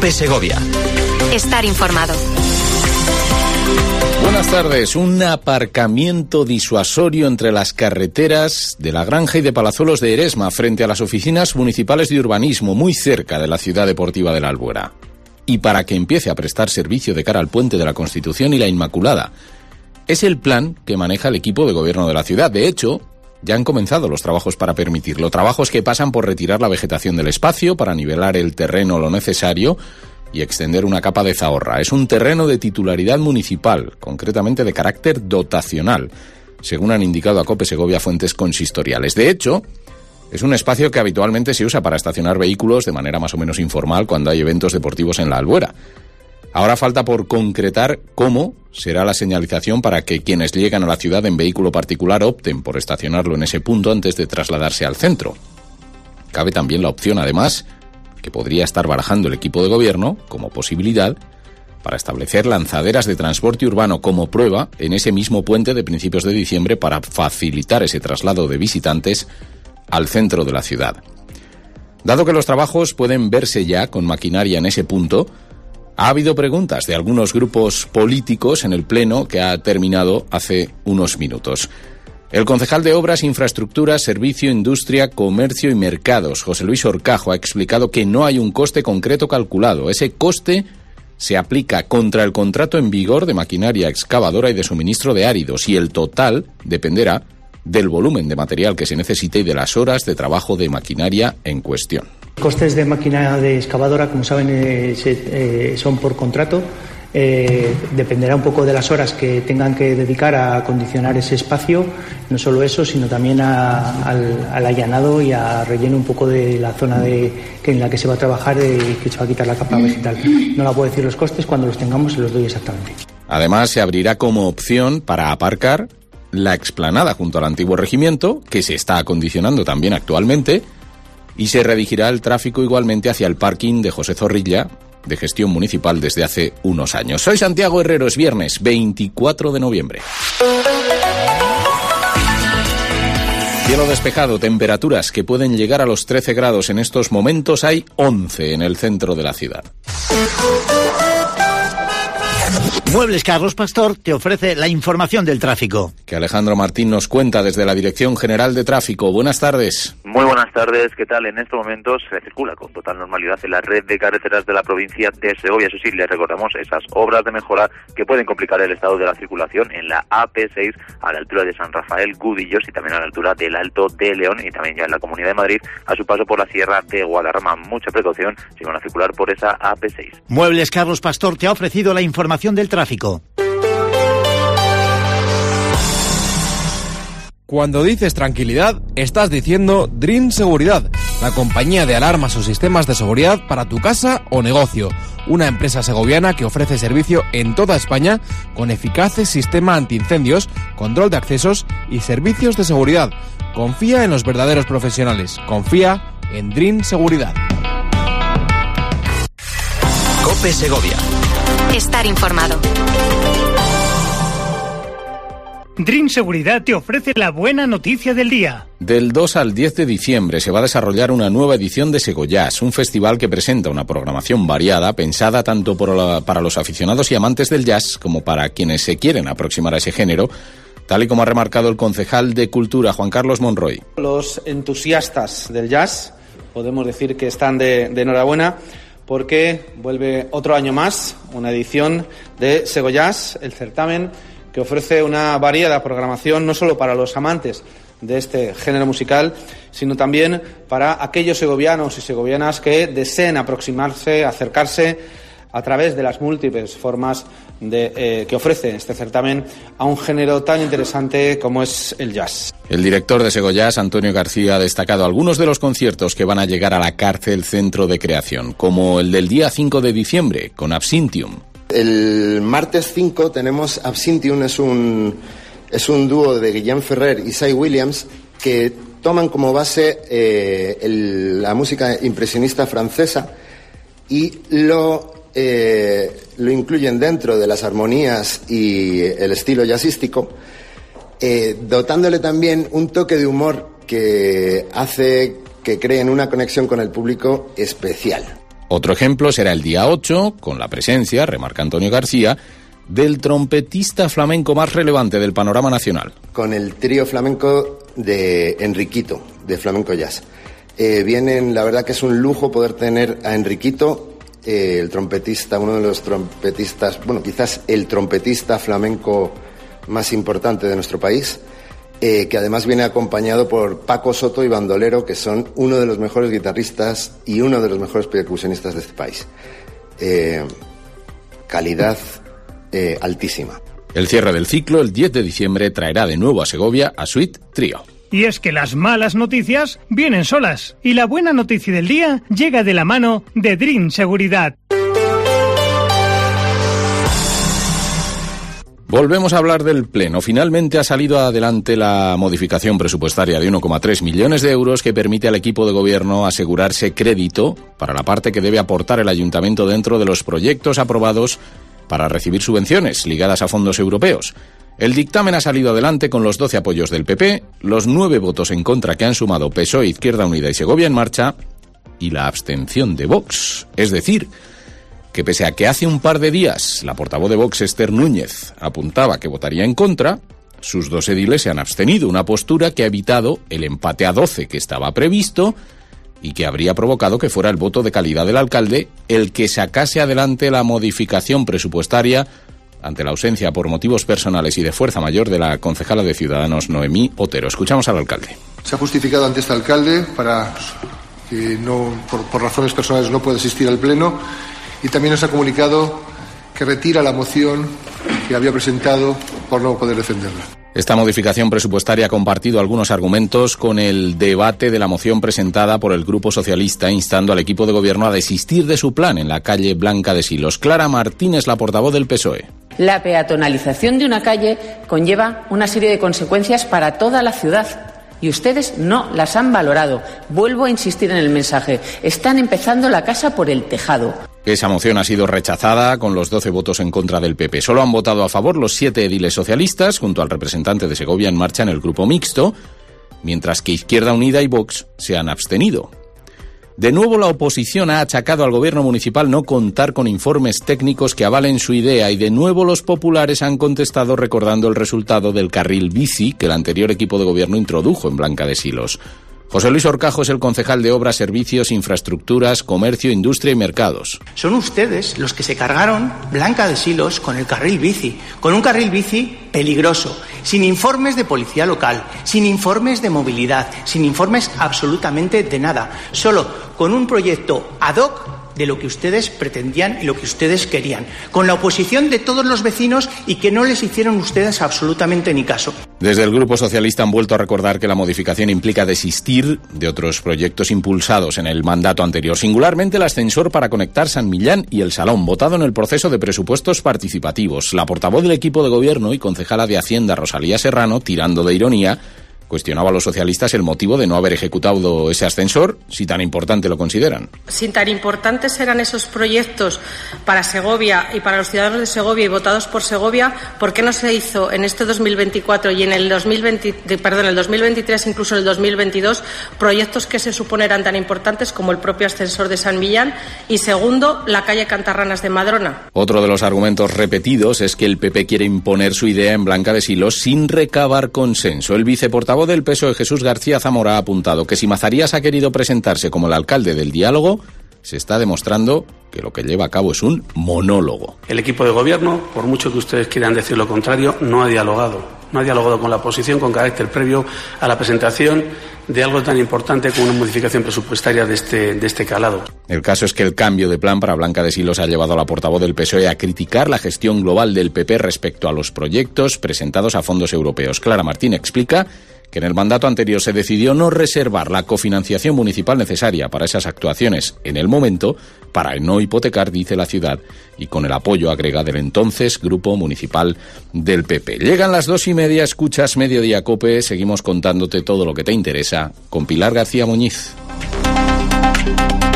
COPE Segovia. Estar informado. Buenas tardes. Un aparcamiento disuasorio entre las carreteras de La Granja y de Palazuelos de Eresma frente a las oficinas municipales de urbanismo, muy cerca de la ciudad deportiva de la Albuera. Y para que empiece a prestar servicio de cara al Puente de la Constitución y la Inmaculada. Es el plan que maneja el equipo de gobierno de la ciudad. De hecho, ya han comenzado los trabajos para permitirlo. Trabajos que pasan por retirar la vegetación del espacio, para nivelar el terreno lo necesario y extender una capa de zahorra. Es un terreno de titularidad municipal, concretamente de carácter dotacional, según han indicado a COPE Segovia fuentes consistoriales. De hecho, es un espacio que habitualmente se usa para estacionar vehículos de manera más o menos informal cuando hay eventos deportivos en la Albuera. Ahora falta por concretar cómo será la señalización para que quienes llegan a la ciudad en vehículo particular opten por estacionarlo en ese punto antes de trasladarse al centro. Cabe también la opción, además, que podría estar barajando el equipo de gobierno como posibilidad para establecer lanzaderas de transporte urbano como prueba en ese mismo puente de principios de diciembre para facilitar ese traslado de visitantes al centro de la ciudad. Dado que los trabajos pueden verse ya con maquinaria en ese punto, ha habido preguntas de algunos grupos políticos en el Pleno que ha terminado hace unos minutos. El concejal de Obras, Infraestructuras, Servicio, Industria, Comercio y Mercados, José Luis Horcajo, ha explicado que no hay un coste concreto calculado. Ese coste se aplica contra el contrato en vigor de maquinaria excavadora y de suministro de áridos, y el total dependerá del volumen de material que se necesite y de las horas de trabajo de maquinaria en cuestión. Costes de máquina de excavadora, como saben, son por contrato. Dependerá un poco de las horas que tengan que dedicar a acondicionar ese espacio, no solo eso, sino también al allanado y a relleno un poco de la zona en la que se va a trabajar y que se va a quitar la capa vegetal. No la puedo decir los costes, cuando los tengamos se los doy exactamente. Además, se abrirá como opción para aparcar la explanada junto al antiguo regimiento, que se está acondicionando también actualmente, y se redirigirá el tráfico igualmente hacia el parking de José Zorrilla, de gestión municipal desde hace unos años. Soy Santiago Herrero, es viernes 24 de noviembre. Cielo despejado, temperaturas que pueden llegar a los 13 grados. En estos momentos hay 11 en el centro de la ciudad. Muebles Carlos Pastor te ofrece la información del tráfico. Que Alejandro Martín nos cuenta desde la Dirección General de Tráfico. Buenas tardes. Muy buenas tardes, ¿qué tal? En estos momentos se circula con total normalidad en la red de carreteras de la provincia de Segovia. Eso sí, les recordamos esas obras de mejora que pueden complicar el estado de la circulación en la AP6 a la altura de San Rafael, Gudillos, y también a la altura del Alto de León, y también ya en la Comunidad de Madrid a su paso por la Sierra de Guadarrama. Mucha precaución si van a circular por esa AP6. Muebles Carlos Pastor te ha ofrecido la información del tráfico. Cuando dices tranquilidad, estás diciendo Dream Seguridad, la compañía de alarmas o sistemas de seguridad para tu casa o negocio. Una empresa segoviana que ofrece servicio en toda España con eficaces sistema antiincendios, control de accesos y servicios de seguridad. Confía en los verdaderos profesionales. Confía en Dream Seguridad. COPE Segovia. Estar informado. Dream Seguridad te ofrece la buena noticia del día. Del 2 al 10 de diciembre se va a desarrollar una nueva edición de Segoyás, un festival que presenta una programación variada, pensada tanto para los aficionados y amantes del jazz como para quienes se quieren aproximar a ese género, tal y como ha remarcado el concejal de Cultura, Juan Carlos Monroy. Los entusiastas del jazz podemos decir que están de enhorabuena, porque vuelve otro año más una edición de Segoyás, el certamen que ofrece una variada programación no solo para los amantes de este género musical, sino también para aquellos segovianos y segovianas que deseen aproximarse, acercarse a través de las múltiples formas que ofrece este certamen a un género tan interesante como es el jazz. El director de Segoyás, Antonio García, ha destacado algunos de los conciertos que van a llegar a la Cárcel Centro de Creación, como el del día 5 de diciembre, con Absintium. El martes 5 tenemos Absintium, es un dúo de Guillem Ferrer y Cy Williams que toman como base la música impresionista francesa y lo incluyen dentro de las armonías y el estilo jazzístico, dotándole también un toque de humor que hace que creen una conexión con el público especial. Otro ejemplo será el día 8, con la presencia, remarca Antonio García, del trompetista flamenco más relevante del panorama nacional. Con el trío flamenco de Enriquito, de Flamenco Jazz. La verdad que es un lujo poder tener a Enriquito, el trompetista, uno de los trompetistas, quizás el trompetista flamenco más importante de nuestro país, que además viene acompañado por Paco Soto y Bandolero, que son uno de los mejores guitarristas y uno de los mejores percusionistas de este país. Calidad altísima. El cierre del ciclo, el 10 de diciembre, traerá de nuevo a Segovia a Sweet Trio. Y es que las malas noticias vienen solas, y la buena noticia del día llega de la mano de Dream Seguridad. Volvemos a hablar del Pleno. Finalmente ha salido adelante la modificación presupuestaria de 1,3 millones de euros que permite al equipo de gobierno asegurarse crédito para la parte que debe aportar el ayuntamiento dentro de los proyectos aprobados para recibir subvenciones ligadas a fondos europeos. El dictamen ha salido adelante con los 12 apoyos del PP, los 9 votos en contra que han sumado PSOE, Izquierda Unida y Segovia en Marcha y la abstención de Vox. Es decir, que pese a que hace un par de días la portavoz de Vox, Esther Núñez, apuntaba que votaría en contra, sus 2 ediles se han abstenido, una postura que ha evitado el empate a 12 que estaba previsto y que habría provocado que fuera el voto de calidad del alcalde el que sacase adelante la modificación presupuestaria ante la ausencia por motivos personales y de fuerza mayor de la concejala de Ciudadanos, Noemí Otero. Escuchamos al alcalde. Se ha justificado ante este alcalde para que por razones personales no puede asistir al Pleno, y también nos ha comunicado que retira la moción que había presentado por no poder defenderla. Esta modificación presupuestaria ha compartido algunos argumentos con el debate de la moción presentada por el Grupo Socialista instando al equipo de gobierno a desistir de su plan en la calle Blanca de Silos. Clara Martínez, la portavoz del PSOE. La peatonalización de una calle conlleva una serie de consecuencias para toda la ciudad. Y ustedes no las han valorado. Vuelvo a insistir en el mensaje. Están empezando la casa por el tejado. Esa moción ha sido rechazada con los 12 votos en contra del PP. Solo han votado a favor los 7 ediles socialistas, junto al representante de Segovia en Marcha en el grupo mixto, mientras que Izquierda Unida y Vox se han abstenido. De nuevo, la oposición ha achacado al gobierno municipal no contar con informes técnicos que avalen su idea y de nuevo los populares han contestado recordando el resultado del carril bici que el anterior equipo de gobierno introdujo en Blanca de Silos. José Luis Orcajo es el concejal de Obras, Servicios, Infraestructuras, Comercio, Industria y Mercados. Son ustedes los que se cargaron Blanca de Silos con el carril bici, con un carril bici peligroso, sin informes de policía local, sin informes de movilidad, sin informes absolutamente de nada, solo con un proyecto ad hoc de lo que ustedes pretendían y lo que ustedes querían, con la oposición de todos los vecinos y que no les hicieron ustedes absolutamente ni caso. Desde el Grupo Socialista han vuelto a recordar que la modificación implica desistir de otros proyectos impulsados en el mandato anterior, singularmente el ascensor para conectar San Millán y El Salón, votado en el proceso de presupuestos participativos. La portavoz del equipo de gobierno y concejala de Hacienda, Rosalía Serrano, tirando de ironía, cuestionaba a los socialistas el motivo de no haber ejecutado ese ascensor, si tan importante lo consideran. Si tan importantes eran esos proyectos para Segovia y para los ciudadanos de Segovia y votados por Segovia, ¿por qué no se hizo en este 2024 y en el 2023, incluso en el 2022, proyectos que se supone eran tan importantes como el propio ascensor de San Millán? Y segundo, la calle Cantarranas de Madrona. Otro de los argumentos repetidos es que el PP quiere imponer su idea en Blanca de Silos sin recabar consenso. El viceportavoz del PSOE, Jesús García Zamora, ha apuntado que si Mazarías ha querido presentarse como el alcalde del diálogo, se está demostrando que lo que lleva a cabo es un monólogo. El equipo de gobierno, por mucho que ustedes quieran decir lo contrario, no ha dialogado. No ha dialogado con la oposición con carácter previo a la presentación de algo tan importante como una modificación presupuestaria de este calado. El caso es que el cambio de plan para Blanca de Silos ha llevado a la portavoz del PSOE a criticar la gestión global del PP respecto a los proyectos presentados a fondos europeos. Clara Martín explica que en el mandato anterior se decidió no reservar la cofinanciación municipal necesaria para esas actuaciones en el momento, para no hipotecar, dice la ciudad, y con el apoyo, agrega, del entonces Grupo Municipal del PP. Llegan las 2:30, escuchas Mediodía COPE, seguimos contándote todo lo que te interesa con Pilar García Muñiz.